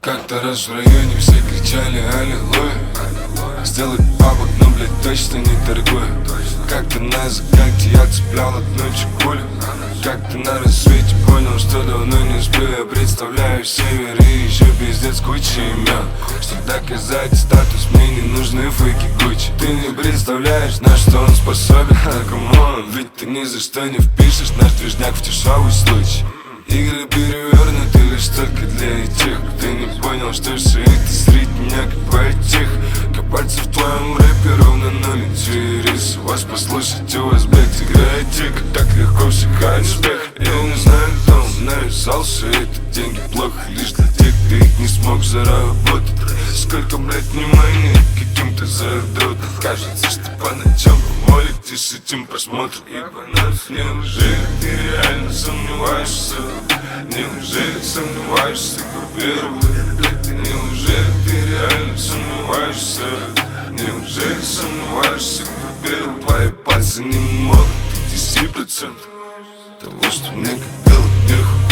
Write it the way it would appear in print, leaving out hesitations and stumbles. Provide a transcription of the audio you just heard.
Как-то раз в районе все кричали аллилуйя. Сделай бабок, но, блядь, точно не торгуя. Как-то на закате я цеплял одну чекулю. Как-то на рассвете понял, что давно не сплю. Я представляю север и еще пиздец куча имен. Чтобы доказать статус, мне не нужны фейки Гуччи. Ты не представляешь, на что он способен, камон. Ведь ты ни за что не впишешь наш движняк в дешевый случай. Игры перевернуты лишь только для этих. Ты не понял, что все это средняк потих. Копаться в твоем рэпе ровно на ленте рис. Вас послушать, у вас, блядь, играет тик. Так легко всыхает успех. Я не знаю, кто навязался. Это деньги плохо лишь для тех, кто их не смог заработать. Сколько, блядь, внимания каким-то задут. Кажется, что по ночам молите с этим просмотром. Ибо нас, неужели ты реально сомневаешься? Неужели сомневаешься, группируй? Неужели ты реально сомневаешься? Неужели сомневаешься, группируй? Твои пальцы не могут 10% того, что мне как было вверху.